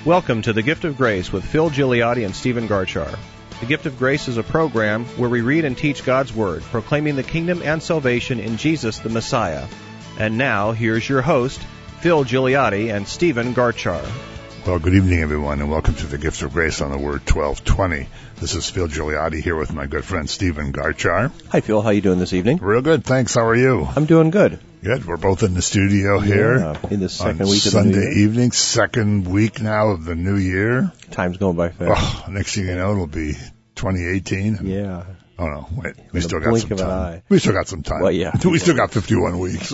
Welcome to The Gift of Grace with Phil Gigliotti and Stephen Garchar. The Gift of Grace is a program where we read and teach God's Word, proclaiming the kingdom and salvation in Jesus the Messiah. And now, here's your host, Phil Gigliotti and Stephen Garchar. Well, good evening, everyone, and welcome to The Gift of Grace on the Word 1220. This is Phil Gigliotti here with my good friend Stephen Garchar. Hi, Phil. How you doing this evening? Real good, thanks. How are you? I'm doing good. Good. We're both in the studio here. In the second week of the new year. Sunday evening, second week now of the new year. Time's going by fast. Oh, next thing you know, it'll be 2018. Yeah. Oh, no, wait. In We the still got blink some of an time. eye. We still got some time. Well, yeah. We still got 51 weeks.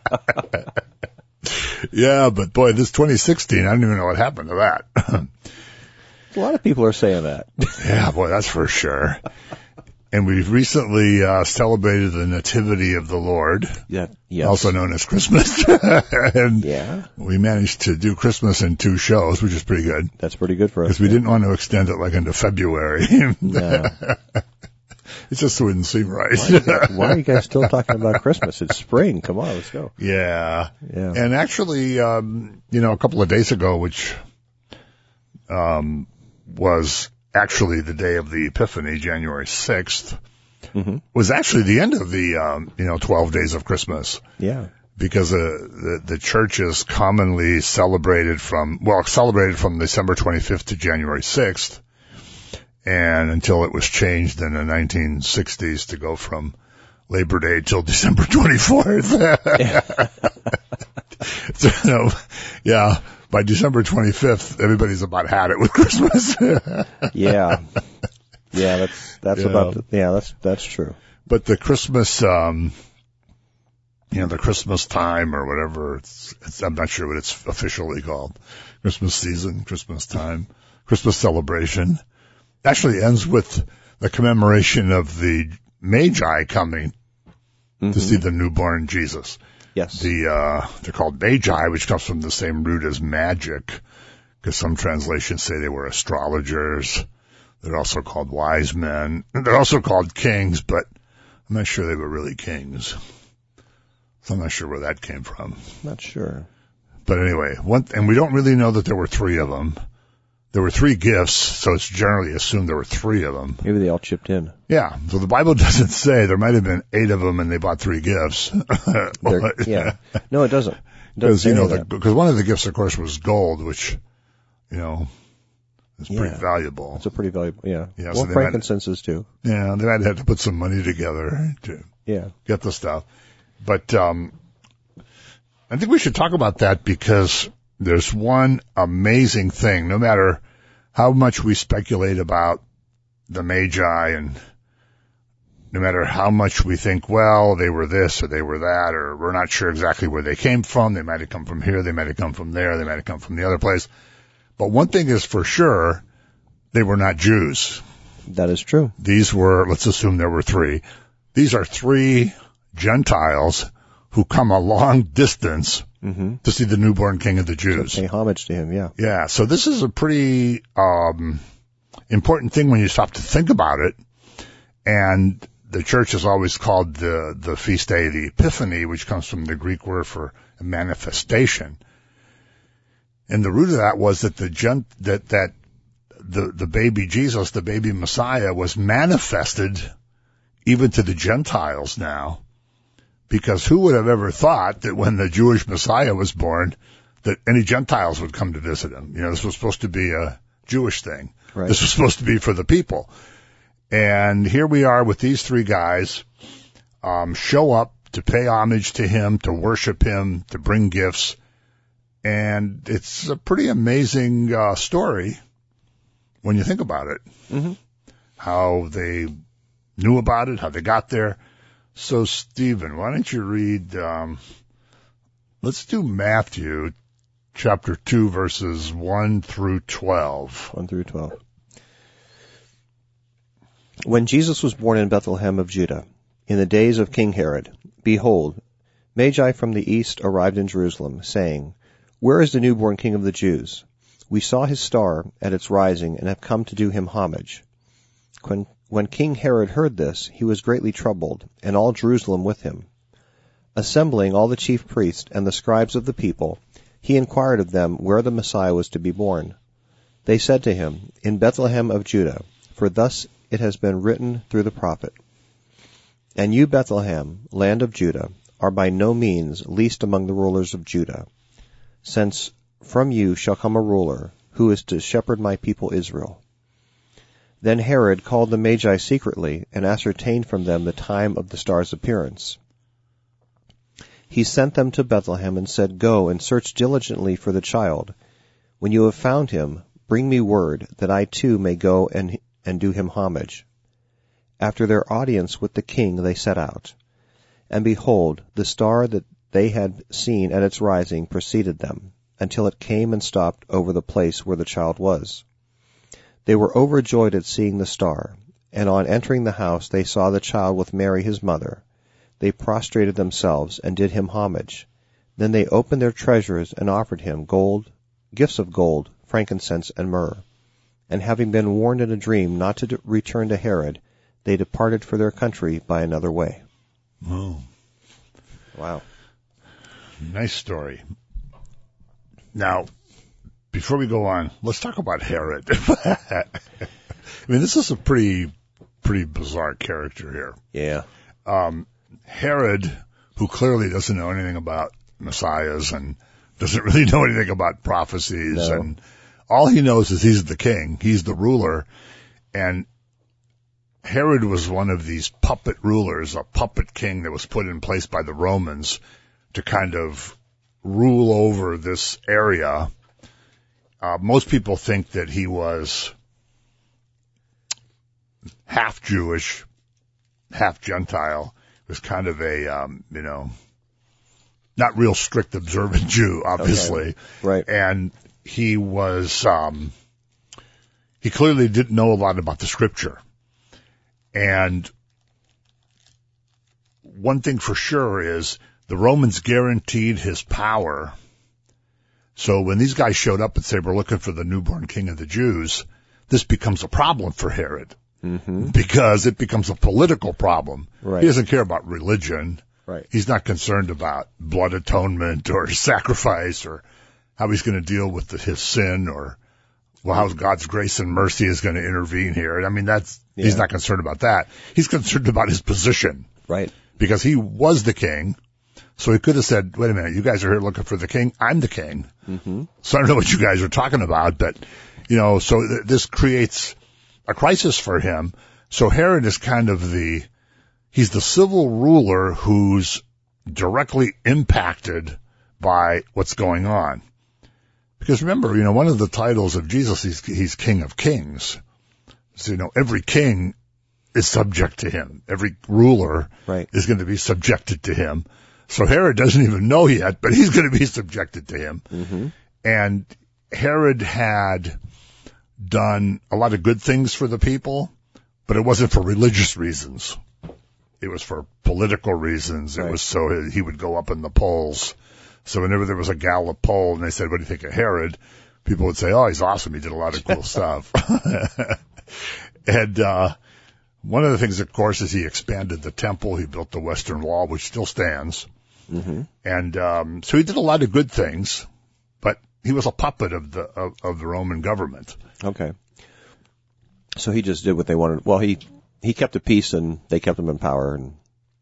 Yeah, but boy, this 2016, I don't even know what happened to that. A lot of people are saying that. Yeah, boy, that's for sure. And we've recently celebrated the Nativity of the Lord, Yeah. Yes. also known as Christmas. And Yeah. we managed to do Christmas in 2 shows, which is pretty good. That's pretty good for us. Because we didn't want to extend it like into February. No. It just wouldn't seem right. Why are you guys still talking about Christmas? It's spring. Come on, let's go. Yeah. Yeah. And actually, a couple of days ago, which was actually the day of the Epiphany, January 6th, was actually the end of the, 12 days of Christmas. Yeah. Because the churches commonly celebrated from December 25th to January 6th, and until it was changed in the 1960s to go from Labor Day till December 24th. So, yeah, by December 25th, everybody's about had it with Christmas. Yeah. Yeah, that's true. But the Christmas, the Christmas time or whatever, I'm not sure what it's officially called. Christmas season, Christmas time, Christmas celebration, actually ends with the commemoration of the Magi coming to see the newborn Jesus. Yes. They're called Magi, which comes from the same root as magic, because some translations say they were astrologers. They're also called wise men. And they're also called kings, but I'm not sure they were really kings. So I'm not sure where that came from. Not sure. But anyway, and we don't really know that there were 3 of them. There were 3 gifts, so it's generally assumed there were 3 of them. Maybe they all chipped in. Yeah, so the Bible doesn't say. There might have been 8 of them and they bought 3 gifts. Yeah. No, it doesn't. Because, because one of the gifts, of course, was gold, which, is pretty valuable. It's a pretty valuable, yeah. Yeah, well, so frankincense is too. Yeah, they might have to put some money together to get the stuff. But I think we should talk about that because there's one amazing thing. No matter how much we speculate about the Magi and no matter how much we think, well, they were this or they were that, or we're not sure exactly where they came from. They might have come from here. They might have come from there. They might have come from the other place. But one thing is for sure, they were not Jews. That is true. These were, let's assume there were 3. These are 3 Gentiles who come a long distance to see the newborn King of the Jews. So pay homage to him, yeah. Yeah, so this is a pretty important thing when you stop to think about it. And the church has always called the feast day the Epiphany, which comes from the Greek word for manifestation. And the root of that was that the baby Jesus, the baby Messiah, was manifested even to the Gentiles now. Because who would have ever thought that when the Jewish Messiah was born, that any Gentiles would come to visit him? This was supposed to be a Jewish thing. Right. This was supposed to be for the people. And here we are with these 3 guys, show up to pay homage to him, to worship him, to bring gifts. And it's a pretty amazing story when you think about it. Mm-hmm. How they knew about it, how they got there. So, Stephen, why don't you read, let's do Matthew chapter 2, verses 1 through 12. 1 through 12. When Jesus was born in Bethlehem of Judah, in the days of King Herod, behold, Magi from the east arrived in Jerusalem, saying, Where is the newborn King of the Jews? We saw his star at its rising and have come to do him homage. When King Herod heard this, he was greatly troubled, and all Jerusalem with him. Assembling all the chief priests and the scribes of the people, he inquired of them where the Messiah was to be born. They said to him, In Bethlehem of Judah, for thus it has been written through the prophet. And you, Bethlehem, land of Judah, are by no means least among the rulers of Judah, since from you shall come a ruler, who is to shepherd my people Israel. Then Herod called the Magi secretly, and ascertained from them the time of the star's appearance. He sent them to Bethlehem, and said, Go and search diligently for the child. When you have found him, bring me word, that I too may go and do him homage. After their audience with the king they set out. And behold, the star that they had seen at its rising preceded them, until it came and stopped over the place where the child was. They were overjoyed at seeing the star, and on entering the house they saw the child with Mary his mother. They prostrated themselves and did him homage. Then they opened their treasures and offered him gifts of gold, frankincense, and myrrh. And having been warned in a dream not to return to Herod, they departed for their country by another way. Oh. Wow. Nice story. Now, before we go on, let's talk about Herod. I mean, this is a pretty bizarre character here. Yeah. Herod, who clearly doesn't know anything about messiahs and doesn't really know anything about prophecies, and all he knows is he's the king, he's the ruler, and Herod was one of these puppet rulers, a puppet king that was put in place by the Romans to kind of rule over this area. Most people think that he was half Jewish, half Gentile. He was kind of a, not real strict observant Jew, obviously. Okay. Right. And he was, he clearly didn't know a lot about the scripture. And one thing for sure is the Romans guaranteed his power. So when these guys showed up and said, we're looking for the newborn king of the Jews, this becomes a problem for Herod. Mm-hmm. Because it becomes a political problem. Right. He doesn't care about religion. Right. He's not concerned about blood atonement or sacrifice or how he's going to deal with his sin or how God's grace and mercy is going to intervene here. I mean, he's not concerned about that. He's concerned about his position. Right. Because he was the king. So he could have said, wait a minute, you guys are here looking for the king. I'm the king. Mm-hmm. So I don't know what you guys are talking about, but, so this creates a crisis for him. So Herod is kind of he's the civil ruler who's directly impacted by what's going on. Because remember, one of the titles of Jesus, he's King of Kings. So, every king is subject to him. Every ruler is going to be subjected to him. So Herod doesn't even know yet, but he's going to be subjected to him. Mm-hmm. And Herod had done a lot of good things for the people, but it wasn't for religious reasons. It was for political reasons. It was so he would go up in the polls. So whenever there was a Gallup poll and they said, what do you think of Herod? People would say, oh, he's awesome. He did a lot of cool stuff. And one of the things, of course, is he expanded the temple. He built the Western Wall, which still stands. Mm-hmm. And so he did a lot of good things, but he was a puppet of the Roman government. Okay. So he just did what they wanted. Well, he kept the peace and they kept him in power. And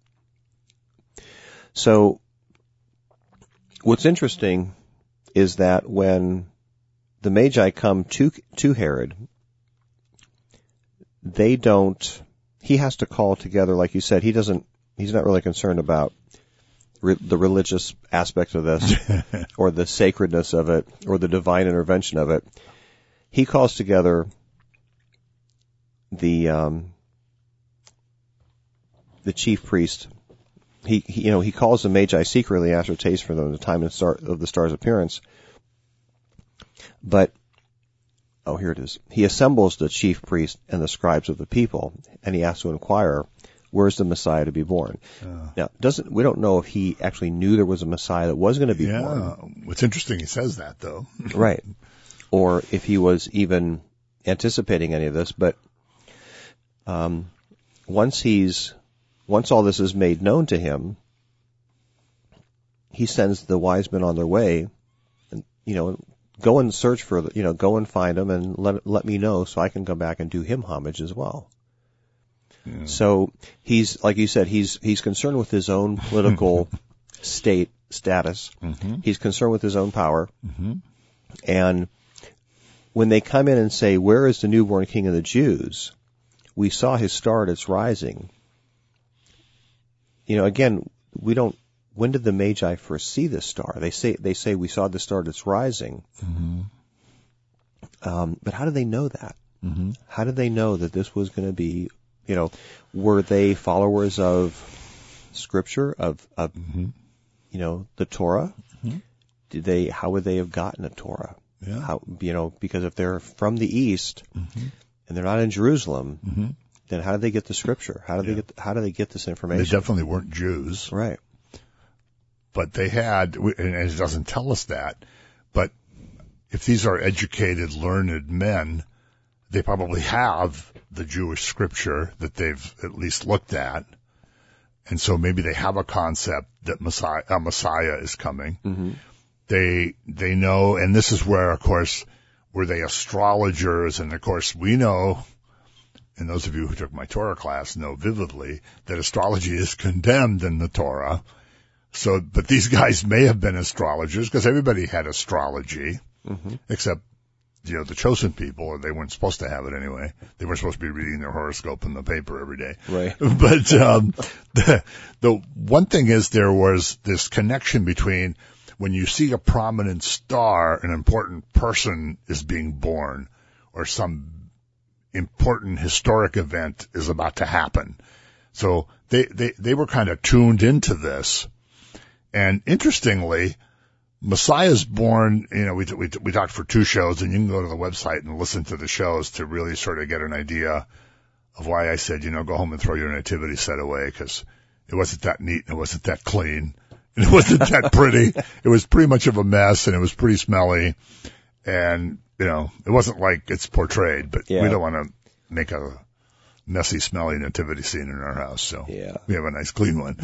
so what's interesting is that when the Magi come to Herod, he has to call together, like you said, he's not really concerned about the religious aspect of this or the sacredness of it or the divine intervention of it. He calls together the chief priest. He calls the Magi secretly, ascertains for them the time of the star's appearance. But, here it is. He assembles the chief priest and the scribes of the people, and he asks to inquire, where's the Messiah to be born? Now, we don't know if he actually knew there was a Messiah that was going to be born. What's interesting, he says that, though. Right. Or if he was even anticipating any of this, but once all this is made known to him, he sends the wise men on their way, and go and search for, go and find him and let me know so I can go back and do him homage as well. Yeah. So he's, like you said, he's concerned with his own political status. Mm-hmm. He's concerned with his own power. Mm-hmm. And when they come in and say, "Where is the newborn King of the Jews? We saw his star at its rising." Again, when did the Magi first see this star? They say we saw the star at its rising. Mm-hmm. But how do they know that? Mm-hmm. How did they know that this was going to be, were they followers of Scripture, of mm-hmm. The Torah? Mm-hmm. How would they have gotten a Torah? Yeah. How, because if they're from the East mm-hmm. and they're not in Jerusalem, mm-hmm. then how did they get the Scripture? How do they get this information? They definitely weren't Jews. Right. But they had, and it doesn't tell us that, but if these are educated, learned men, they probably have the Jewish Scripture that they've at least looked at. And so maybe they have a concept that a Messiah is coming. Mm-hmm. They know, and this is where, of course, were they astrologers? And of course, we know, and those of you who took my Torah class know vividly, that astrology is condemned in the Torah. So, but these guys may have been astrologers because everybody had astrology, mm-hmm. except, the chosen people, or they weren't supposed to have it anyway. They were supposed to be reading their horoscope in the paper every day. Right. But, the one thing is there was this connection between when you see a prominent star, an important person is being born, or some important historic event is about to happen. So they were kind of tuned into this. And interestingly, Messiah's born, we talked for 2 shows, and you can go to the website and listen to the shows to really sort of get an idea of why I said, go home and throw your nativity set away, because it wasn't that neat and it wasn't that clean. And it wasn't that pretty. It was pretty much of a mess, and it was pretty smelly. And, it wasn't like it's portrayed, but we don't want to make a messy, smelly nativity scene in our house. So we have a nice clean one.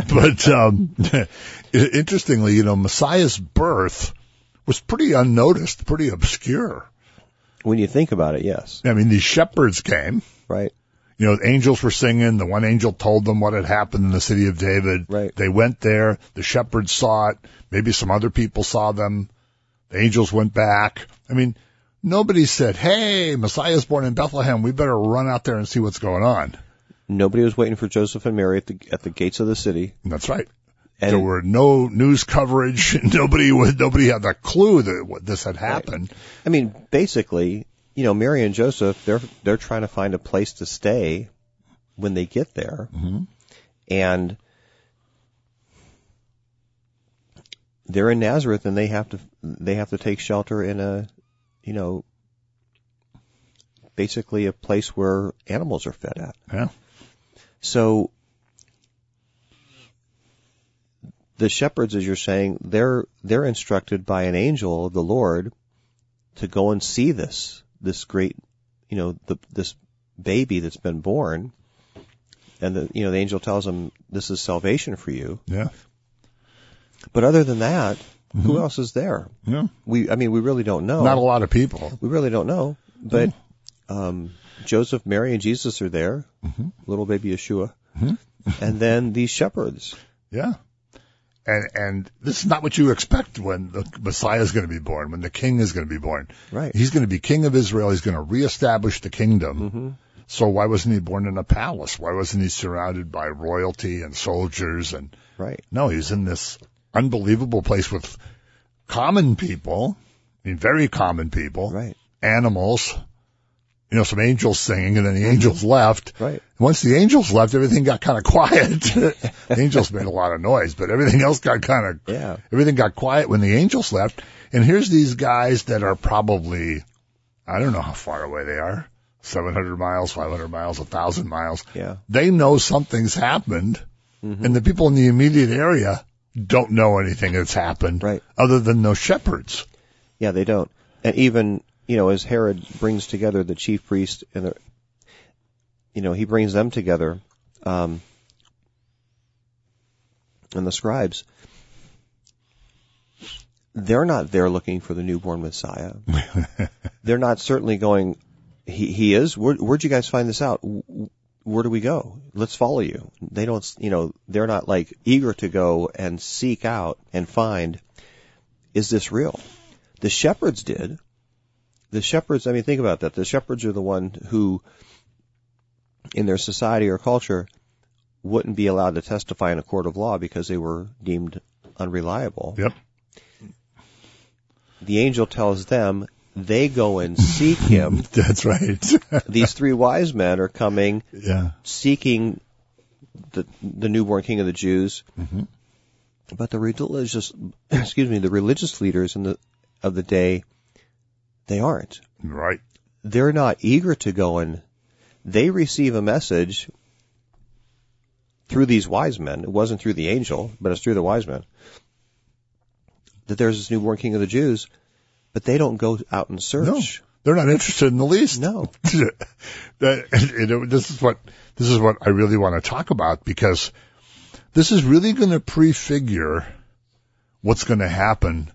But, interestingly, Messiah's birth was pretty unnoticed, pretty obscure. When you think about it, yes. I mean, these shepherds came. Right. The angels were singing. The one angel told them what had happened in the city of David. Right. They went there. The shepherds saw it. Maybe some other people saw them. The angels went back. I mean, nobody said, "Hey, Messiah's born in Bethlehem. We better run out there and see what's going on." Nobody was waiting for Joseph and Mary at the gates of the city. That's right. And there were no news coverage. Nobody had a clue that this had happened. Right. I mean, basically, Mary and Joseph, they're trying to find a place to stay when they get there. Mm-hmm. And they're in Nazareth, and they have to take shelter in a, basically a place where animals are fed at. Yeah. So the shepherds, as you're saying, they're instructed by an angel of the Lord to go and see this great, this baby that's been born, and the angel tells them, "This is salvation for you." Yeah. But other than that, mm-hmm. who else is there? Yeah. We really don't know. Not a lot of people. We really don't know. But Joseph, Mary, and Jesus are there. Mm-hmm. Little baby Yeshua, mm-hmm. and then these shepherds. Yeah. And this is not what you expect when the Messiah is going to be born, when the King is going to be born. Right. He's going to be King of Israel. He's going to reestablish the kingdom. Mm-hmm. So why wasn't he born in a palace? Why wasn't he surrounded by royalty and soldiers? And right. No, he's in this unbelievable place with common people, very common people, right. Animals, some angels singing, and then the angels left. Right. Once the angels left, everything got kind of quiet. The angels made a lot of noise, but everything else got everything got quiet when the angels left. And here's these guys that are probably, I don't know how far away they are, 700 miles, 500 miles, 1,000 miles. Yeah. They know something's happened, mm-hmm. and the people in the immediate area don't know anything that's happened, right. other than those shepherds. Yeah, they don't. And even, as Herod brings together the chief priest and he brings them together, and the scribes, they're not there looking for the newborn Messiah. They're not certainly going, he is? Where'd you guys find this out? Where do we go? Let's follow you. They don't, they're not like eager to go and seek out and find, is this real? The shepherds did. The shepherds, think about that. The shepherds are the one who, in their society or culture, wouldn't be allowed to testify in a court of law because they were deemed unreliable. Yep. The angel tells them they go and seek him. That's right. These three wise men are coming, seeking the newborn King of the Jews. Mm-hmm. But the religious leaders of the day, they aren't. Right. They're not eager to go and they receive a message through these wise men. It wasn't through the angel, but it's through the wise men. That there's this newborn King of the Jews, but they don't go out and search. No, they're not interested in the least. No. This is what I really want to talk about, because this is really going to prefigure what's going to happen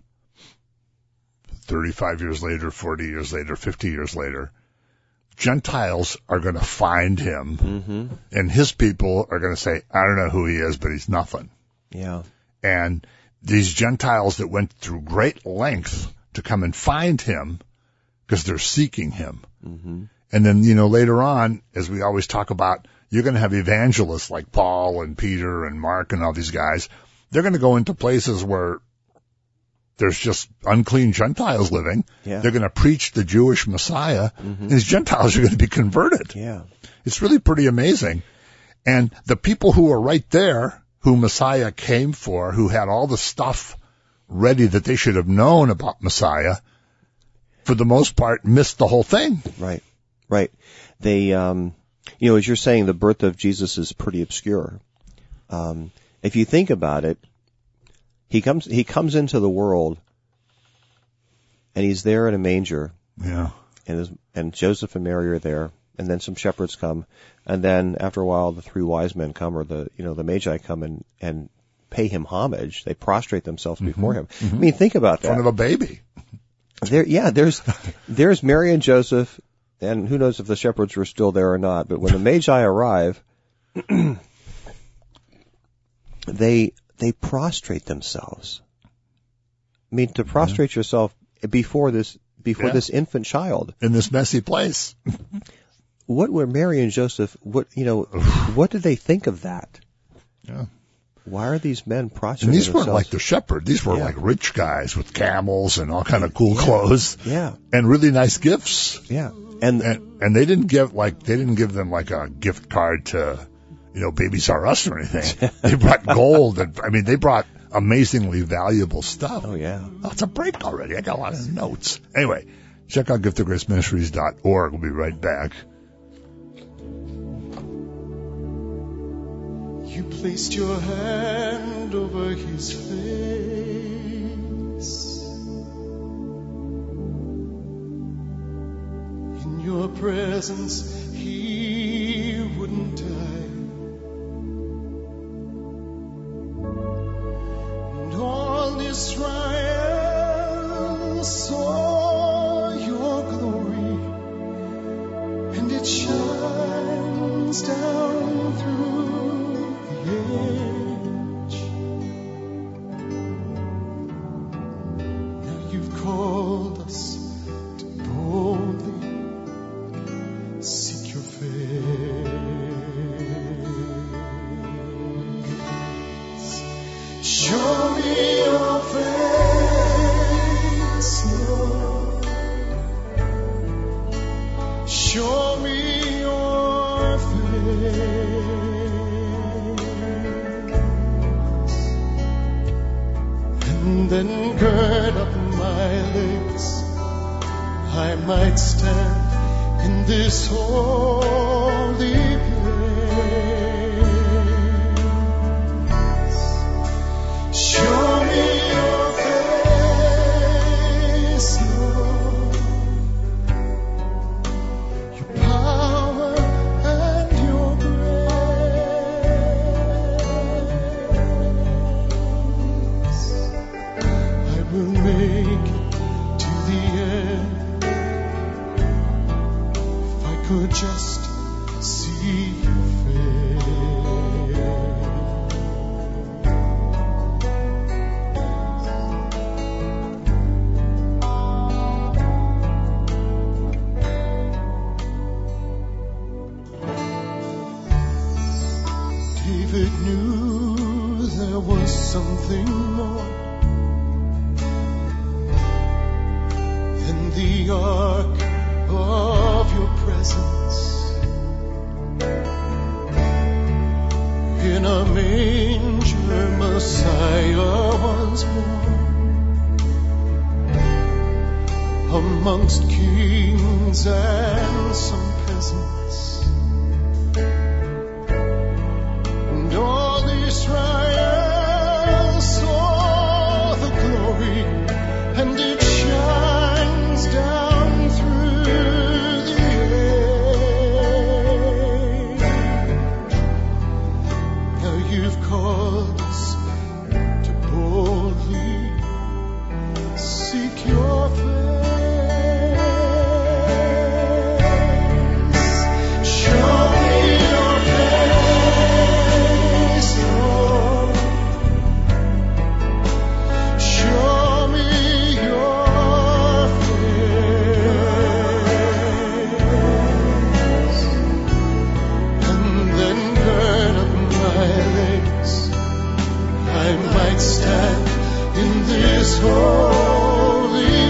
35 years later, 40 years later, 50 years later. Gentiles are going to find him, and his people are going to say, I don't know who he is, but he's nothing. Yeah. And these Gentiles that went through great length to come and find him because they're seeking him. Mm-hmm. And then, later on, as we always talk about, you're going to have evangelists like Paul and Peter and Mark and all these guys. They're going to go into places where there's just unclean Gentiles living. Yeah. They're going to preach the Jewish Messiah, and these Gentiles are going to be converted. Yeah. It's really pretty amazing. And the people who are right there, who Messiah came for, who had all the stuff ready that they should have known about Messiah, for the most part, missed the whole thing. Right. Right. They, as you're saying, the birth of Jesus is pretty obscure. If you think about it, he comes into the world, and he's there in a manger. Yeah. And Joseph and Mary are there, and then some shepherds come, and then after a while the three wise men come, or the Magi come and pay him homage. They prostrate themselves before him. Mm-hmm. Think about that. In front of a baby. There's Mary and Joseph, and who knows if the shepherds were still there or not, but when the Magi arrive, they prostrate themselves. To prostrate yourself before this infant child. In this messy place. What were Mary and Joseph, what did they think of that? Yeah. Why are these men prostrating themselves? And these weren't like the shepherd. These were like rich guys with camels and all kind of cool clothes. Yeah. And really nice gifts. Yeah. And they didn't give them like a gift card to, Babies R Us or anything. They brought gold and, they brought amazingly valuable stuff. Oh, yeah. Oh, it's a break already. I got a lot of notes. Anyway, check out giftofgraceministries.org. We'll be right back. You placed your hand over his face. In your presence, he wouldn't die. And all Israel saw your glory, and it shines down through age. Now you've called us to boldly seek your face. Show me your face, Lord. Show me your face. And then gird up my legs, I might stand in this holy place. Show me your face, Lord, your power and your grace. I will make could just see your face. David knew there was something more than the ark of your presence. In a manger, Messiah was born amongst kings and some peasants. And all Israel saw the glory, and it shines down through the age. Now you've called us to boldly seek your face. Show me your face, Lord. Show me your face. And then gird up my legs, I might stand in this holy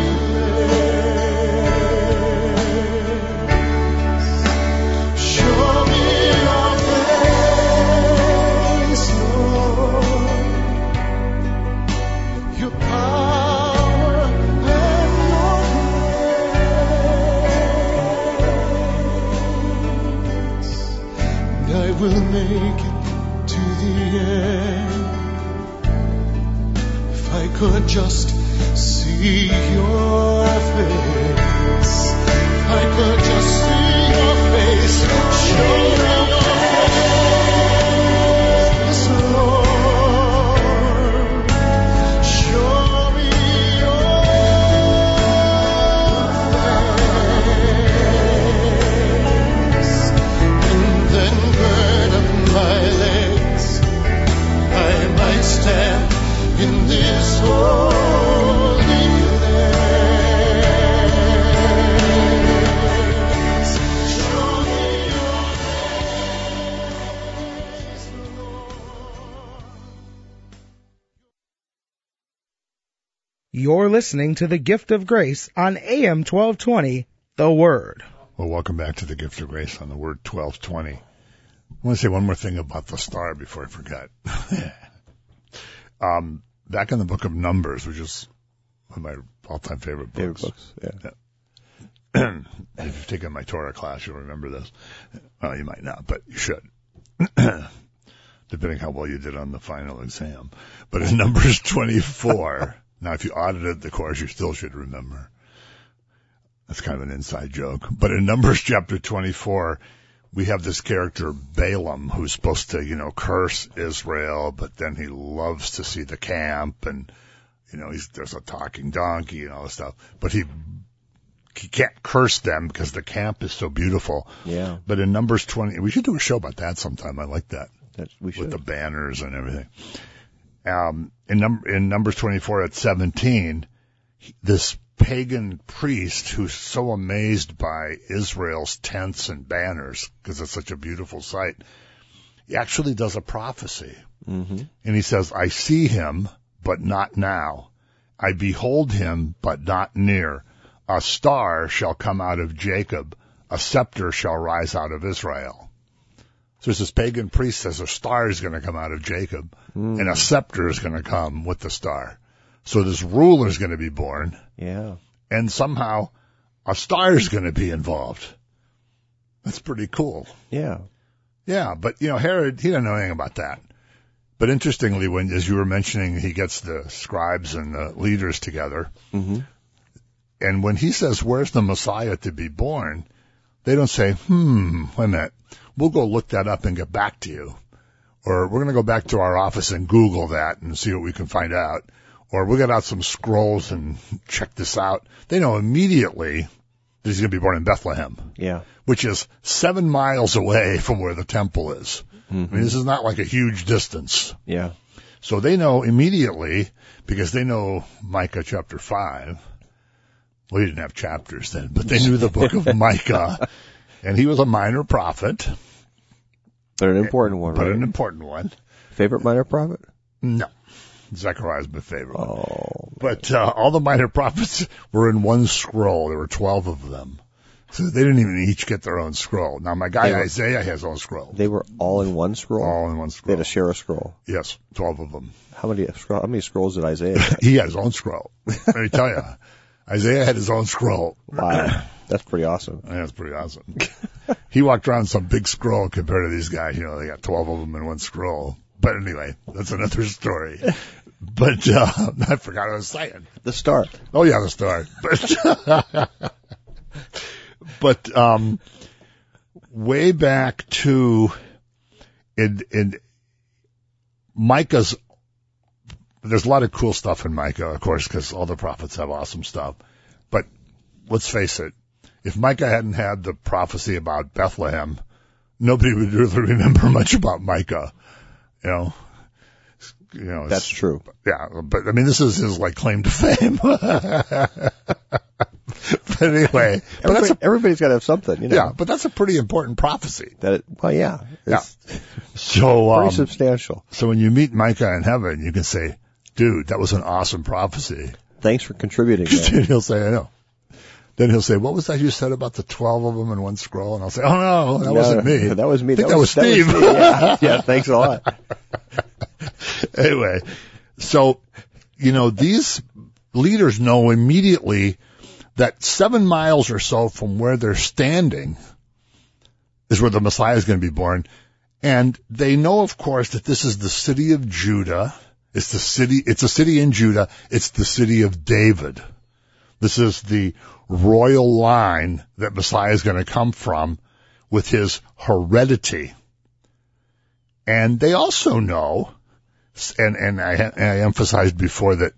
place. Show me your face, Lord, your power and your grace, and I will make it to the end. If I could just see your face, if I could just see your face, show me your face, Lord. Show me your face, and then gird up my legs, I might stand in this holy place. Show me your face, Lord. You're listening to The Gift of Grace on AM 1220, The Word. Well, welcome back to the Gift of Grace on the Word 1220. I want to say one more thing about the star before I forget. Back in the book of Numbers, which is one of my all-time favorite books. Yeah. If you've taken my Torah class, you'll remember this. Well, you might not, but you should. Depending how well you did on the final exam. But in Numbers 24, now if you audited the course, you still should remember. That's kind of an inside joke. But in Numbers chapter 24, we have this character Balaam who's supposed to, curse Israel, but then he loves to see the camp, and, there's a talking donkey and all this stuff. But he can't curse them because the camp is so beautiful. Yeah. But in Numbers 20, we should do a show about that sometime. I like that. We should. With the banners and everything. In Numbers 24 at 17, this pagan priest who's so amazed by Israel's tents and banners because it's such a beautiful sight, he actually does a prophecy. Mm-hmm. And he says, I see him, but not now. I behold him, but not near. A star shall come out of Jacob. A scepter shall rise out of Israel. So this pagan priest says a star is going to come out of Jacob, and a scepter is going to come with the star. So this ruler is going to be born. Yeah. And somehow a star is going to be involved. That's pretty cool. Yeah. Yeah, but, Herod, he didn't know anything about that. But interestingly, as you were mentioning, he gets the scribes and the leaders together. Mm-hmm. And when he says, where's the Messiah to be born? They don't say, wait a minute, we'll go look that up and get back to you. Or we're going to go back to our office and Google that and see what we can find out. Or we'll get out some scrolls and check this out. They know immediately that he's going to be born in Bethlehem, Yeah. which is 7 miles away from where the temple is. I mean, this is not like a huge distance. Yeah. So they know immediately, because they know Micah chapter 5. Well, he didn't have chapters then, but they knew the book of Micah. And he was a minor prophet. But an important one, But right? an important one. Favorite minor prophet? No. Zechariah's my favorite one. Oh. But all the minor prophets were in one scroll. There were 12 of them. So they didn't even each get their own scroll. Now, my guy Isaiah has his own scroll. They were all in one scroll? All in one They scroll. had to share a scroll. Yes, 12 of them. How many scrolls did Isaiah have? He had his own scroll. Let me tell you. Isaiah had his own scroll. Wow. That's pretty awesome. Yeah, that's pretty awesome. He walked around some big scroll compared to these guys. You know, they got 12 of them in one scroll. But anyway, that's another story. But I forgot what I was saying. The start. Oh yeah, the star. But way back to in Micah's, there's a lot of cool stuff in Micah, of course, because all the prophets have awesome stuff. But let's face it, if Micah hadn't had the prophecy about Bethlehem, nobody would really remember much about Micah. You know, That's true. yeah, but I mean, this is his like claim to fame. But anyway, Everybody's got to have something, you know. yeah, but that's a pretty important prophecy. Well, yeah. It's So, pretty substantial. so when you meet Micah in heaven, you can say, dude, that was an awesome prophecy. Thanks for contributing. man. And he'll say, I know. Then he'll say, what was that you said about the 12 of them in one scroll? And I'll say, oh no, that wasn't me. That was me. I think that was Steve. me. Yeah, thanks a lot. Anyway, so, these leaders know immediately that 7 miles or so from where they're standing is where the Messiah is going to be born. And they know, of course, that this is the city of Judah. It's a city in Judah. It's the city of David. This is the royal line that Messiah is going to come from with his heredity. And they also know, and I emphasized before that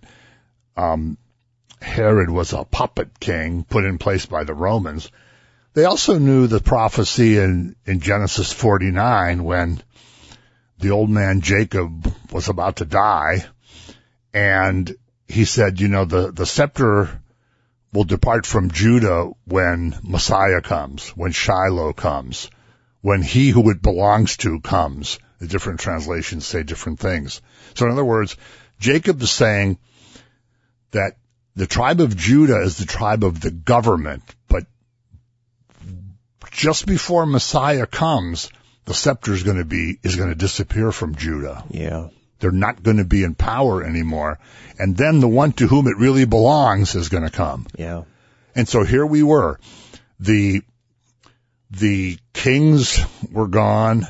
Herod was a puppet king put in place by the Romans. They also knew the prophecy in Genesis 49 when the old man Jacob was about to die, and he said, the scepter will depart from Judah when Messiah comes, when Shiloh comes, when he who it belongs to comes. The different translations say different things. So in other words, Jacob is saying that the tribe of Judah is the tribe of the government, but just before Messiah comes, the scepter is going to disappear from Judah. Yeah. They're not going to be in power anymore. And then the one to whom it really belongs is going to come. Yeah. And so here we were. The kings were gone.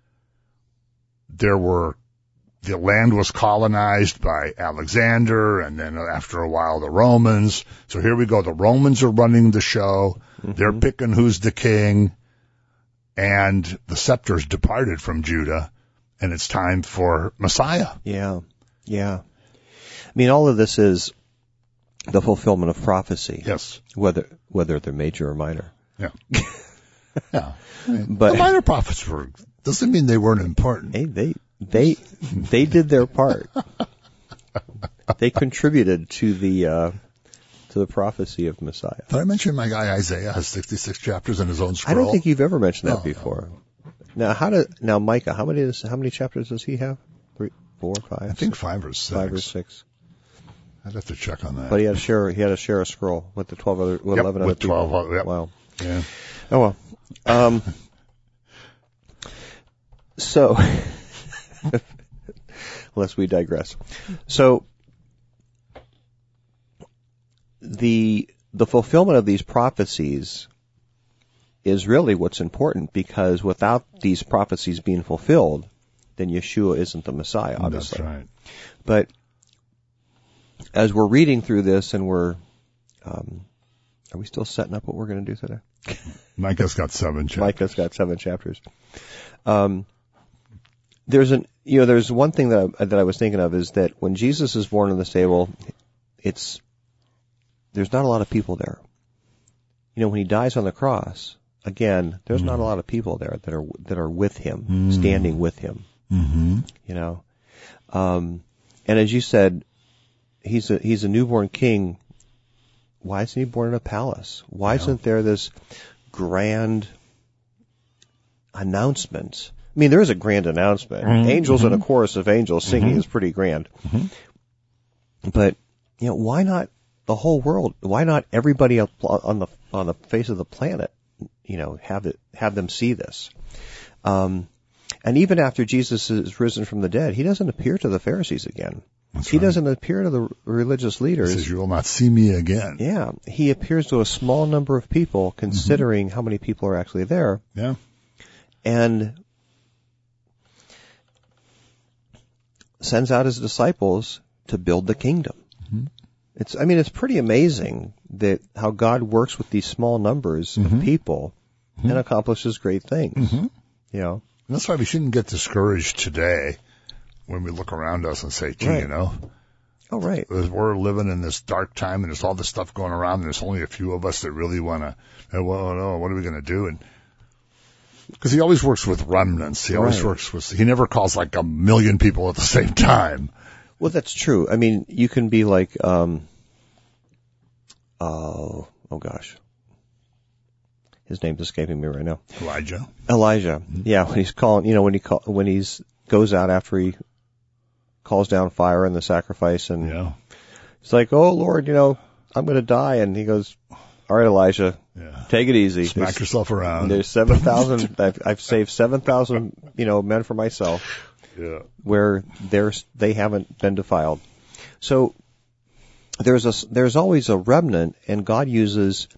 The land was colonized by Alexander, and then after a while the Romans. So here we go. The Romans are running the show. Mm-hmm. They're picking who's the king. And the scepter's departed from Judah, and it's time for Messiah. Yeah. Yeah. I mean, all of this is the fulfillment of prophecy. Yes. Whether they're major or minor. Yeah. Yeah. But the minor prophets doesn't mean they weren't important. Hey, they did their part. They contributed to the prophecy of Messiah. Did I mention my guy Isaiah has 66 chapters in his own scroll? I don't think you've ever mentioned that before. No. Now Micah, how many chapters does he have? 3, 4, 5? I think 5 or 6. 5 or 6. I'd have to check on that. But he had to share a scroll with the 11 other people. 12. Yep. Wow. Yeah. Oh well. So, lest we digress. So, the fulfillment of these prophecies is really what's important, because without these prophecies being fulfilled, then Yeshua isn't the Messiah, obviously. That's right. But as we're reading through this, and are we still setting up what we're going to do today? Micah's got 7 chapters. Micah's got 7 chapters. There's one thing that I was thinking of, is that when Jesus is born in the stable, there's not a lot of people there. when he dies on the cross, again, there's not a lot of people there that are with him, standing with him. Mm-hmm. And as you said, he's a newborn king. Why isn't he born in a palace? Why isn't there this grand announcement? I mean, there is a grand announcement. Angels and a chorus of angels singing is pretty grand. But, why not the whole world? Why not everybody up on the face of the planet, have them see this? And even after Jesus is risen from the dead, he doesn't appear to the Pharisees again. He doesn't appear to the religious leaders. He says, you will not see me again. Yeah. He appears to a small number of people, considering how many people are actually there. Yeah. And sends out his disciples to build the kingdom. It's pretty amazing that how God works with these small numbers of people and accomplishes great things. And that's why we shouldn't get discouraged today when we look around us and say, gee, Oh, right. we're living in this dark time and there's all this stuff going around and there's only a few of us that really want to, what are we going to do? And because he always works with remnants. He always he never calls like 1 million people at the same time. Well, that's true. I mean, you can be like, his name's escaping me right now. Elijah. Yeah, when he's calling, when he's goes out after he calls down fire and the sacrifice, and it's like, oh Lord, I'm going to die, and he goes, all right, Elijah, take it easy. Smack yourself around. There's 7,000. I've saved 7,000, men for myself. Yeah. Where they haven't been defiled. So there's always a remnant, and God uses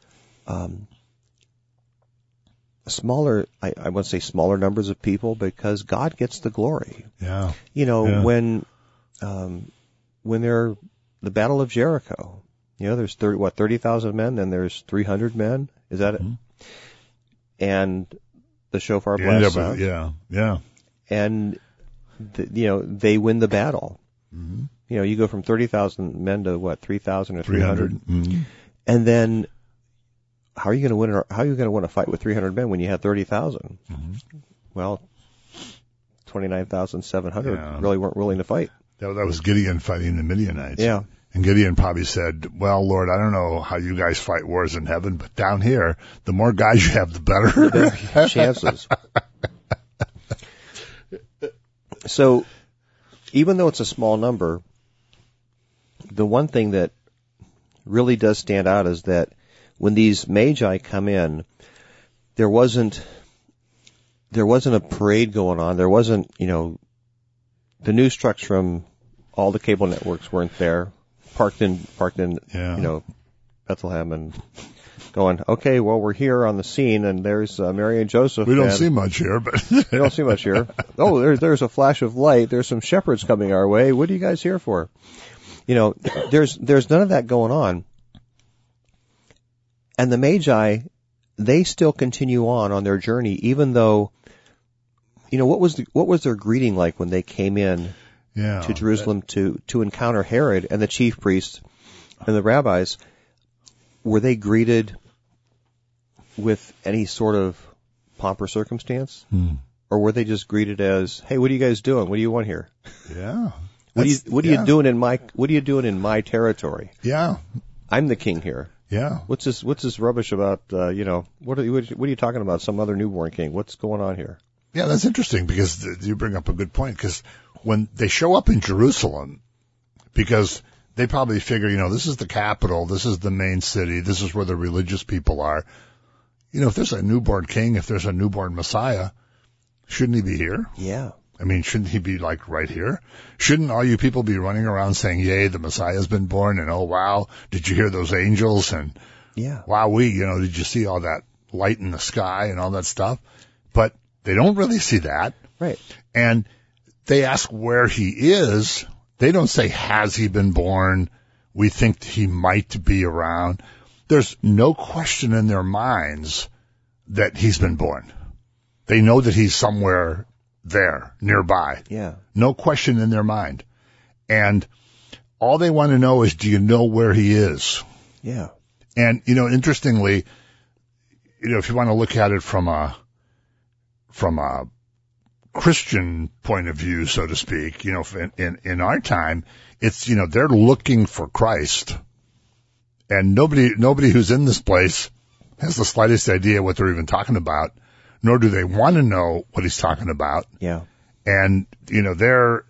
smaller, I wouldn't say smaller numbers of people, because God gets the glory. Yeah. When they're the Battle of Jericho, there's 30,000 men, and there's 300 men. Is that it? And the shofar blasts out. Yeah. And they win the battle. You go from 30,000 men to 3,000 or 300. And then how are you going to win a fight with 300 men when you had 30,000? Well, 29,700 really weren't willing to fight. That was Gideon fighting the Midianites. Yeah. And Gideon probably said, well, Lord, I don't know how you guys fight wars in heaven, but down here, the more guys you have, the better. The better chances. So, even though it's a small number, the one thing that really does stand out is that when these magi come in, there wasn't a parade going on. There wasn't, the news trucks from all the cable networks weren't there, parked in, Bethlehem, and going, okay, well, we're here on the scene, and there's Mary and Joseph. We don't see much here, but we don't see much here. Oh, there's a flash of light. There's some shepherds coming our way. What are you guys here for? There's none of that going on. And the Magi, they still continue on their journey, even though, what was their greeting like when they came in to Jerusalem to encounter Herod and the chief priests and the rabbis? Were they greeted with any sort of pomp or circumstance? Or were they just greeted as, hey, what are you guys doing? What do you want here? Yeah. What are you doing in my territory? Yeah. I'm the king here. Yeah. What's this rubbish about, what are you talking about? Some other newborn king. What's going on here? Yeah, that's interesting because you bring up a good point, because when they show up in Jerusalem, because they probably figure, this is the capital, this is the main city, this is where the religious people are. If there's a newborn king, if there's a newborn Messiah, shouldn't he be here? Yeah. I mean, shouldn't he be like right here? Shouldn't all you people be running around saying, yay, the Messiah's been born, and oh wow, did you hear those angels? And wow, did you see all that light in the sky and all that stuff? But they don't really see that. Right. And they ask where he is. They don't say, has he been born? We think he might be around. There's no question in their minds that he's been born. They know that he's somewhere there, nearby. Yeah. No question in their mind. And all they want to know is, do you know where he is? Yeah. And, interestingly, if you want to look at it from a Christian point of view, so to speak, in our time, it's, they're looking for Christ. And nobody who's in this place has the slightest idea what they're even talking about, nor do they want to know what he's talking about. Yeah. And, they're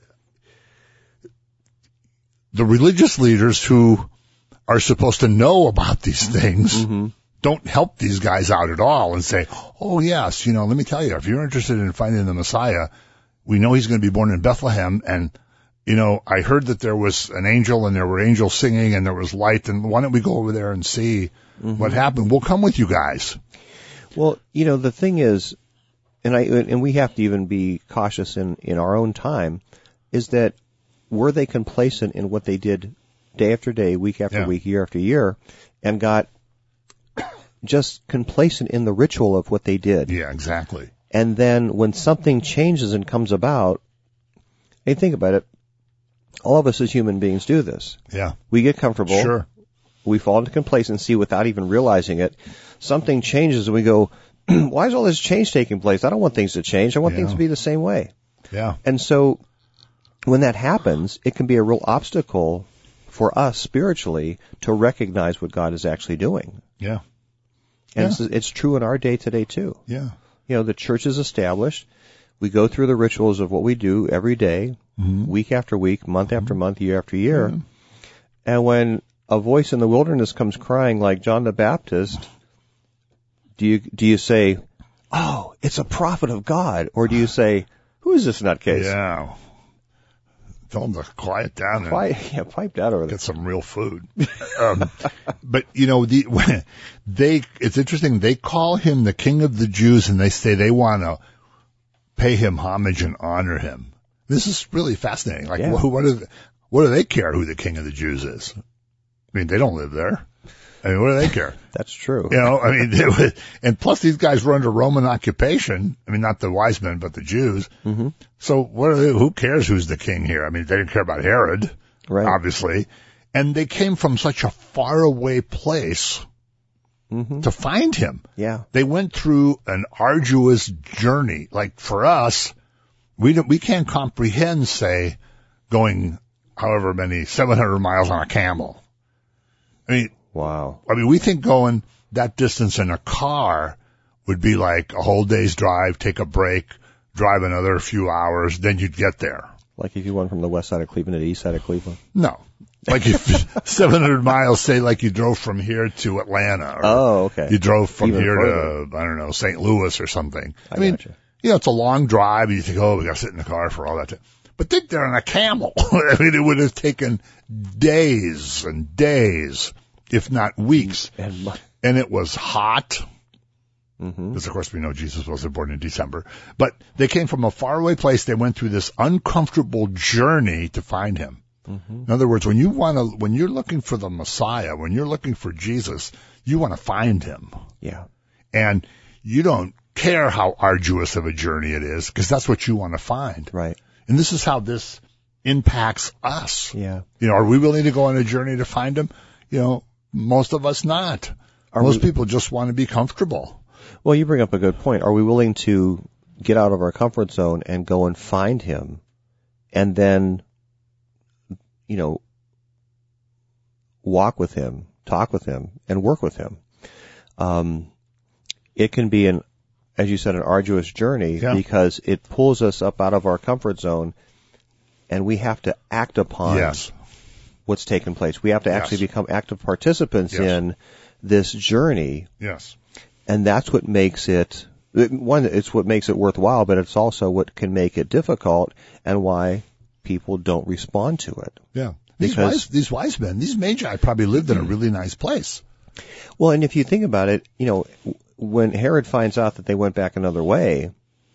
the religious leaders who are supposed to know about these things don't help these guys out at all and say, oh yes, let me tell you, if you're interested in finding the Messiah, we know he's going to be born in Bethlehem, and I heard that there was an angel and there were angels singing and there was light, and why don't we go over there and see what happened? We'll come with you guys. Well, the thing is, and we have to even be cautious in our own time, is that were they complacent in what they did day after day, week after week, year after year, and got just complacent in the ritual of what they did. Yeah, exactly. And then when something changes and comes about, hey, think about it, all of us as human beings do this. Yeah. We get comfortable. Sure. We fall into complacency without even realizing it. Something changes and we go, why is all this change taking place? I don't want things to change. I want things to be the same way. Yeah. And so when that happens, it can be a real obstacle for us spiritually to recognize what God is actually doing. Yeah. And it's true in our day today too. Yeah. The church is established. We go through the rituals of what we do every day, week after week, month after month, year after year. And when a voice in the wilderness comes crying like John the Baptist, do you say, oh, it's a prophet of God? Or do you say, who is this nutcase? Yeah. Tell them to quiet down and pipe down over there. Get some real food. But it's interesting. They call him the King of the Jews, and they say they want to pay him homage and honor him. This is really fascinating. Like, what do they care who the King of the Jews is? I mean, they don't live there. I mean, what do they care? That's true. And plus these guys were under Roman occupation. I mean, not the wise men, but the Jews. Mm-hmm. So who cares who's the king here? I mean, they didn't care about Herod, obviously. And they came from such a faraway place to find him. Yeah. They went through an arduous journey. Like for us, we can't comprehend, say, going however many, 700 miles on a camel. I mean, wow. We think going that distance in a car would be like a whole day's drive, take a break, drive another few hours, then you'd get there. Like if you went from the west side of Cleveland to the east side of Cleveland? No. Like if 700 miles, say like you drove from here to Atlanta. Or okay. You drove from Even here further. to, I don't know, St. Louis or something. I mean, gotcha. It's a long drive and you think, we gotta sit in the car for all that time. But think they're on a camel. It would have taken days and days, if not weeks. And it was hot. Because, of course, we know Jesus wasn't born in December. But they came from a faraway place. They went through this uncomfortable journey to find him. In other words, when you're looking for the Messiah, when you're looking for Jesus, you want to find him. Yeah. And you don't care how arduous of a journey it is, because that's what you want to find. Right. And this is how this impacts us. Yeah. Are we willing to go on a journey to find him? Most of us not. Most people just want to be comfortable. Well, you bring up a good point. Are we willing to get out of our comfort zone and go and find him and then, walk with him, talk with him, and work with him? It can be as you said, an arduous journey because it pulls us up out of our comfort zone and we have to act upon what's taken place. We have to actually become active participants in this journey. Yes. And that's what makes it, it's what makes it worthwhile, but it's also what can make it difficult and why people don't respond to it. Yeah. These wise men, these magi probably lived in a really nice place. Well, and if you think about it, when Herod finds out that they went back another way,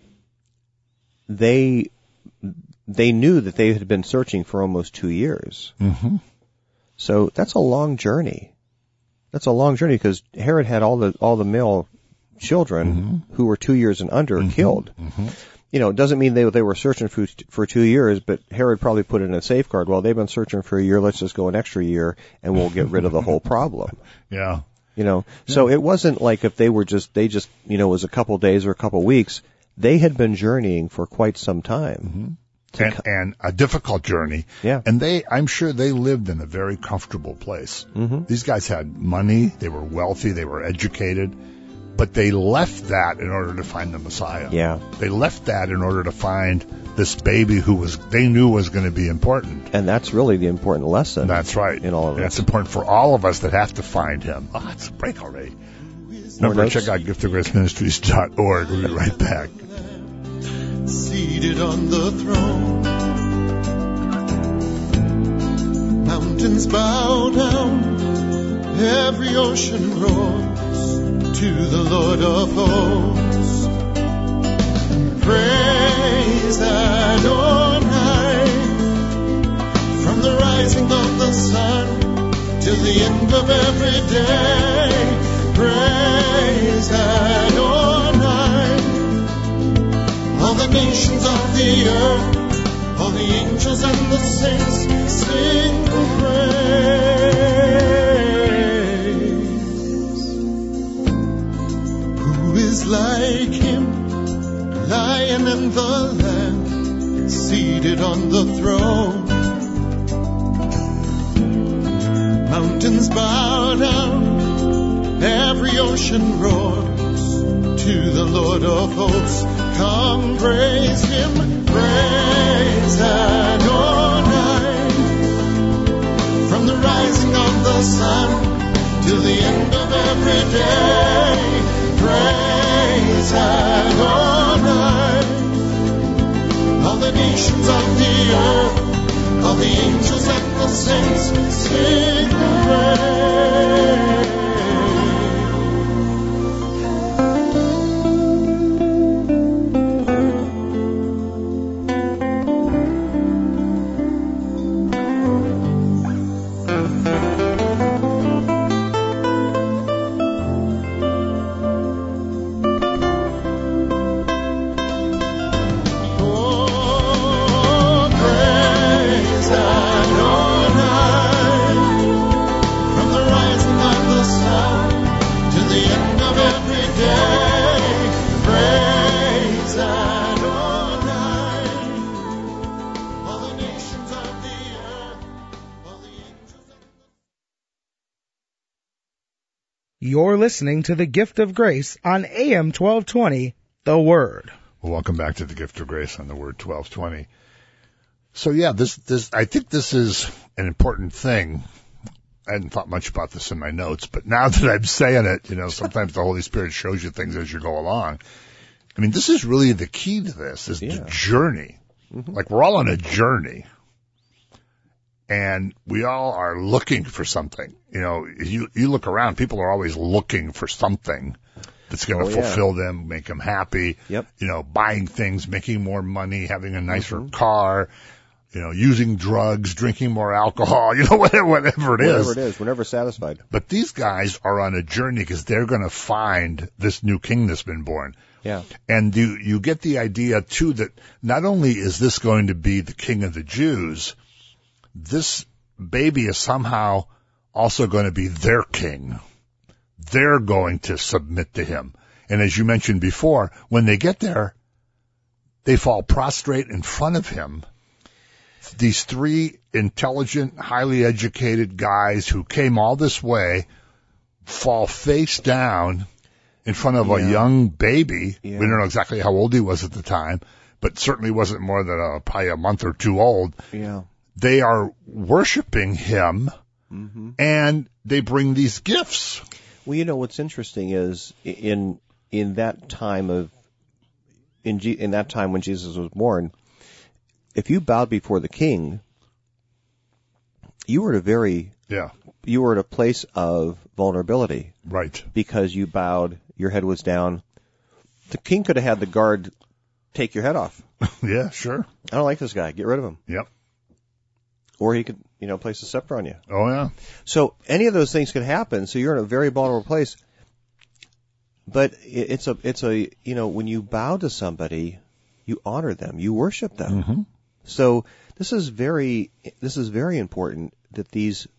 they knew that they had been searching for almost 2 years. Mm-hmm. So that's a long journey. That's a long journey because Herod had all the male children who were 2 years and under killed. Mm-hmm. It doesn't mean they were searching for 2 years, but Herod probably put in a safeguard. Well, they've been searching for a year. Let's just go an extra year and we'll get rid of the whole problem. Yeah. So it wasn't like if they just, it was a couple days or a couple weeks. They had been journeying for quite some time. And a difficult journey. Yeah. And I'm sure they lived in a very comfortable place. Mm-hmm. These guys had money, they were wealthy, they were educated, but they left that in order to find the Messiah. Yeah. They left that in order to find this baby who they knew was going to be important. And that's really the important lesson. That's right. In all of it. That's important for all of us that have to find him. Oh, it's a break already. Remember, check out giftofgraceministries.org. We'll be right back. Seated on the throne, mountains bow down, every ocean roars to the Lord of hosts. Praise Adonai, from the rising of the sun till the end of every day. Praise Adonai. All the nations of the earth, all the angels and the saints sing praise. Who is like him, Lion and the Lamb, seated on the throne? Mountains bow down, every ocean roars to the Lord of hosts. Come praise him, praise Adonai, from the rising of the sun till the end of every day. Praise Adonai. All the nations of the earth, all the angels and the saints sing praise. You're listening to the Gift of Grace on AM 1220, The Word. Well, welcome back to the Gift of Grace on the Word 1220. So yeah, I think this is an important thing. I hadn't thought much about this in my notes, but now that I'm saying it, sometimes the Holy Spirit shows you things as you go along. I mean, this is really the key to this, is the journey. Mm-hmm. Like, we're all on a journey. And we all are looking for something. You look around, people are always looking for something that's going to fulfill them, make them happy. Yep. Buying things, making more money, having a nicer car, using drugs, drinking more alcohol, whatever it is. Whatever it is, we're never satisfied. But these guys are on a journey because they're going to find this new king that's been born. Yeah. And you get the idea, too, that not only is this going to be the king of the Jews, this baby is somehow also going to be their king. They're going to submit to him. And as you mentioned before, when they get there, they fall prostrate in front of him. These three intelligent, highly educated guys who came all this way fall face down in front of a young baby. Yeah. We don't know exactly how old he was at the time, but certainly wasn't more than probably a month or two old. Yeah. They are worshiping him, and they bring these gifts. Well, what's interesting is in that time in that time when Jesus was born, if you bowed before the king, you were you were at a place of vulnerability. Right. Because you bowed, your head was down. The king could have had the guard take your head off. Yeah, sure. I don't like this guy. Get rid of him. Yep. Or he could, place a scepter on you. Oh, yeah. So any of those things could happen. So you're in a very vulnerable place. But it's a when you bow to somebody, you honor them, you worship them. Mm-hmm. So this is very important that these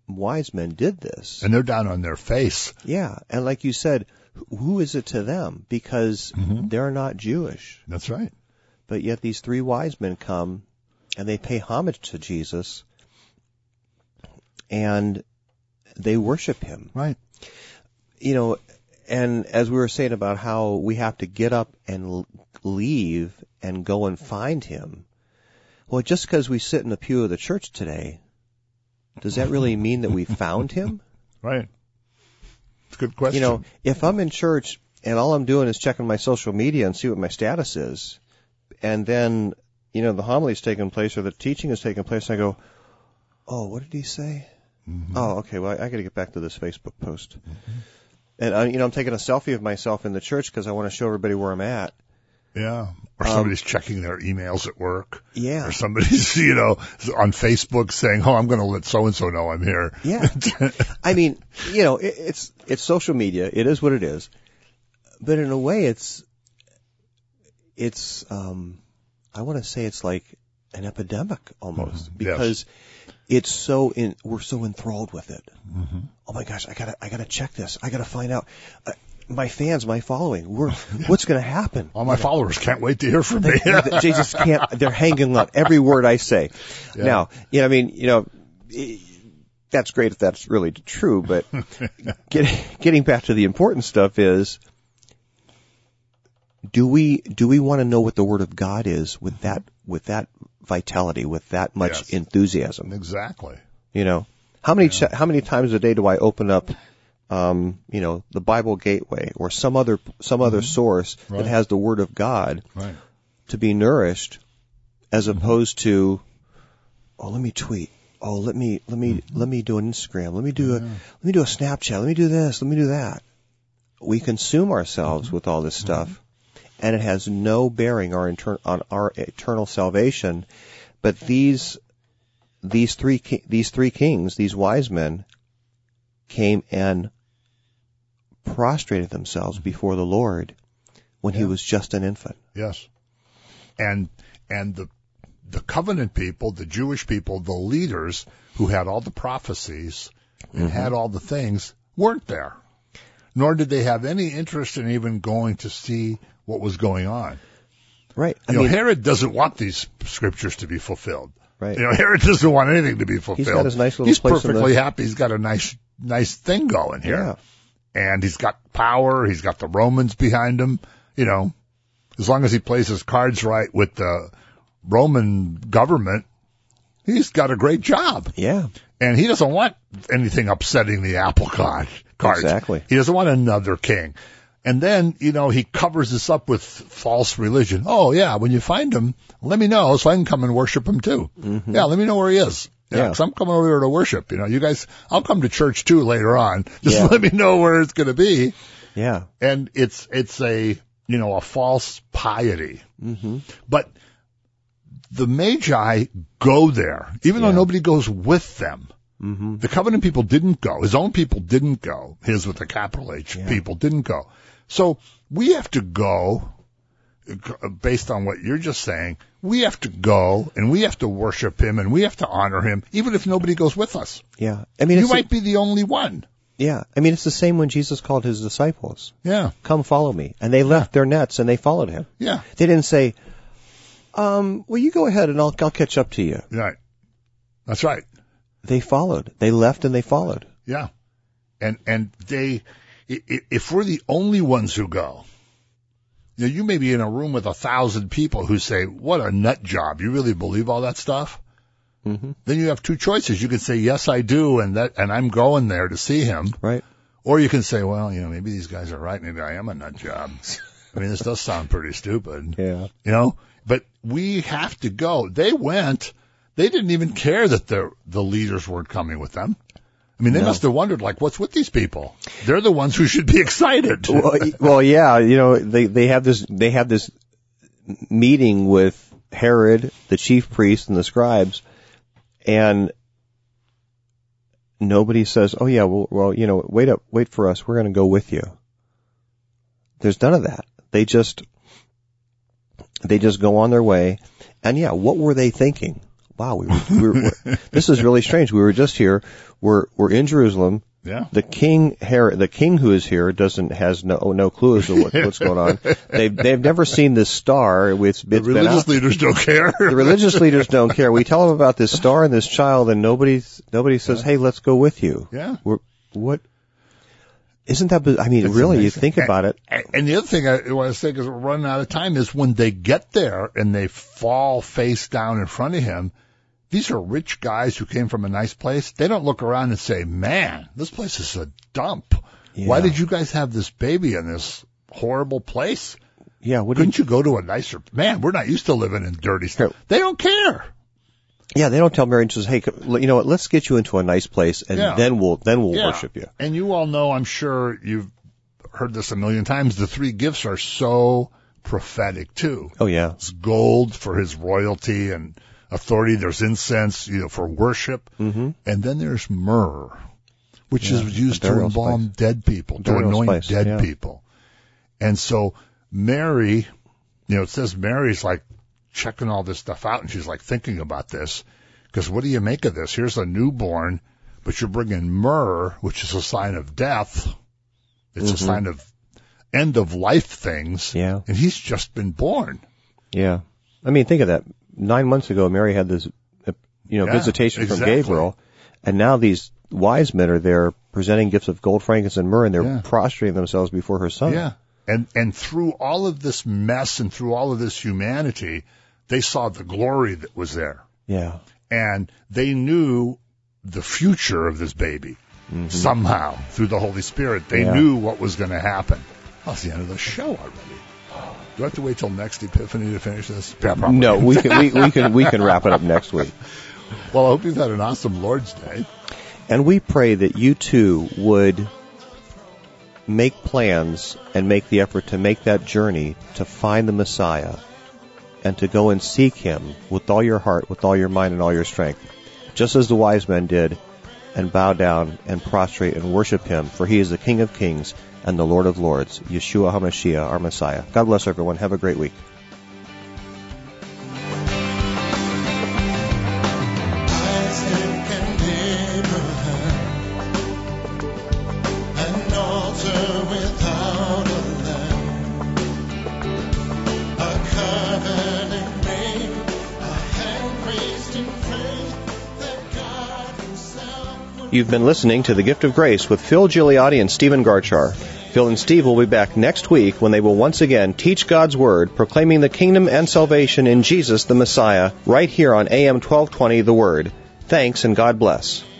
wise men did this. And they're down on their face. Yeah, and like you said, who is it to them? Because they're not Jewish. That's right. But yet these 3 wise men come and they pay homage to Jesus and they worship him. Right. You know, and as we were saying about how we have to get up and leave and go and find him. Well, just because we sit in the pew of the church today, does that really mean that we found him? Right. It's a good question. You know, if I'm in church and all I'm doing is checking my social media and see what my status is, and then, you know, the homily's taking place or the teaching is taking place, and I go, oh, what did he say? Oh, okay, well, I got to get back to this Facebook post. And, I'm taking a selfie of myself in the church because I want to show everybody where I'm at. Yeah. Or somebody's checking their emails at work. Yeah. Or somebody's, on Facebook saying, oh, I'm going to let so-and-so know I'm here. Yeah. I mean, it's social media. It is what it is. But in a way, it's I want to say it's like an epidemic almost because it's we're so enthralled with it. Oh my gosh, I gotta check this. I gotta find out. My fans, my following, what's going to happen? All my followers can't wait to hear from me. They just can't, they're hanging on every word I say. Yeah. Now, that's great if that's really true, but getting back to the important stuff is, do we want to know what the Word of God is with that vitality, with that much enthusiasm? Exactly. How many times a day do I open up the Bible Gateway or some other source that has the Word of God to be nourished, as opposed to, oh, let me tweet. Oh, let me do an Instagram. Let me do a Snapchat. Let me do this. Let me do that. We consume ourselves with all this stuff, and it has no bearing on our eternal salvation. But these three kings, these wise men, came and prostrated themselves before the Lord when he was just an infant. Yes. And the covenant people, the Jewish people, the leaders who had all the prophecies and had all the things weren't there. Nor did they have any interest in even going to see what was going on. Right. Herod doesn't want these scriptures to be fulfilled. Right. Herod doesn't want anything to be fulfilled. He's got his nice little He's place perfectly happy. He's got a nice thing going here. Yeah. And he's got power. He's got the Romans behind him. As long as he plays his cards right with the Roman government, he's got a great job. Yeah. And he doesn't want anything upsetting the apple cards. Exactly. He doesn't want another king. And then, he covers this up with false religion. Oh, yeah, when you find him, let me know so I can come and worship him too. Yeah, let me know where he is. Yeah, 'cause I'm coming over here to worship. You guys, I'll come to church too later on. Just let me know where it's going to be. Yeah. And it's a false piety. But the Magi go there, even though nobody goes with them. The covenant people didn't go. His own people didn't go. His with a capital H people didn't go. So we have to go, based on what you're just saying, we have to go and we have to worship him and we have to honor him, even if nobody goes with us. Yeah. You might be the only one. Yeah. It's the same when Jesus called his disciples. Yeah. Come follow me. And they left their nets and they followed him. Yeah. They didn't say, well, you go ahead and I'll catch up to you. Right. That's right. They followed. They left and they followed. Yeah. And if we're the only ones who go, you may be in a room with 1,000 people who say, what a nut job. You really believe all that stuff? Then you have two choices. You can say, yes, I do. And I'm going there to see him. Right. Or you can say, well, maybe these guys are right. Maybe I am a nut job. This does sound pretty stupid. Yeah. But we have to go. They went. They didn't even care that the leaders weren't coming with them. They must have wondered, what's with these people? They're the ones who should be excited. Well, yeah, they have this meeting with Herod, the chief priest, and the scribes, and nobody says, "Oh yeah, well, wait for us. We're going to go with you." There's none of that. They just go on their way, and what were they thinking? wow, this is really strange. We were just here. We're in Jerusalem. Yeah. The king Herod, the king who is here, has no clue as to what's going on. They've never seen this star. The religious leaders don't care. The religious leaders don't care. We tell them about this star and this child, and nobody says, "Hey, let's go with you." Yeah. What? Isn't that? I mean, It's really, amazing. you think about it. And the other thing I want to say, because we're running out of time, is when they get there and they fall face down in front of him. These are rich guys who came from a nice place. They don't look around and say, man, this place is a dump. Yeah. Why did you guys have this baby in this horrible place? Yeah. Couldn't you go to a nicer, man, we're not used to living in dirty stuff. They don't care. Yeah, they don't tell Mary and says, "Hey, you know what? Let's get you into a nice place, and then we'll worship you." And you all know, I'm sure you've heard this a million times, the three gifts are so prophetic too. Oh yeah. It's gold for his royalty and authority. There's incense, for worship. Mm-hmm. And then there's myrrh, which is used to embalm dead people, to anoint dead people. And so Mary, it says Mary's like checking all this stuff out, and she's like thinking about this, because what do you make of this? Here's a newborn, but you're bringing myrrh, which is a sign of death. It's a sign of end of life things. Yeah. And he's just been born. Yeah. I mean, think of that. 9 months ago, Mary had this, visitation from Gabriel, and now these wise men are there presenting gifts of gold, frankincense, and myrrh, and they're prostrating themselves before her son. Yeah. And through all of this mess and through all of this humanity, they saw the glory that was there. Yeah. And they knew the future of this baby. Mm-hmm. Somehow, through the Holy Spirit, they knew what was going to happen. That's the end of the show already. Do I have to wait till next Epiphany to finish this? Yeah, probably. No, we can wrap it up next week. Well, I hope you've had an awesome Lord's Day. And we pray that you too would make plans and make the effort to make that journey to find the Messiah and to go and seek him with all your heart, with all your mind, and all your strength, just as the wise men did, and bow down and prostrate and worship him, for he is the King of Kings and the Lord of Lords, Yeshua HaMashiach, our Messiah. God bless everyone. Have a great week. You've been listening to The Gift of Grace with Phil Gigliotti and Stephen Garchar. Phil and Steve will be back next week when they will once again teach God's Word, proclaiming the kingdom and salvation in Jesus the Messiah, right here on AM 1220 The Word. Thanks and God bless.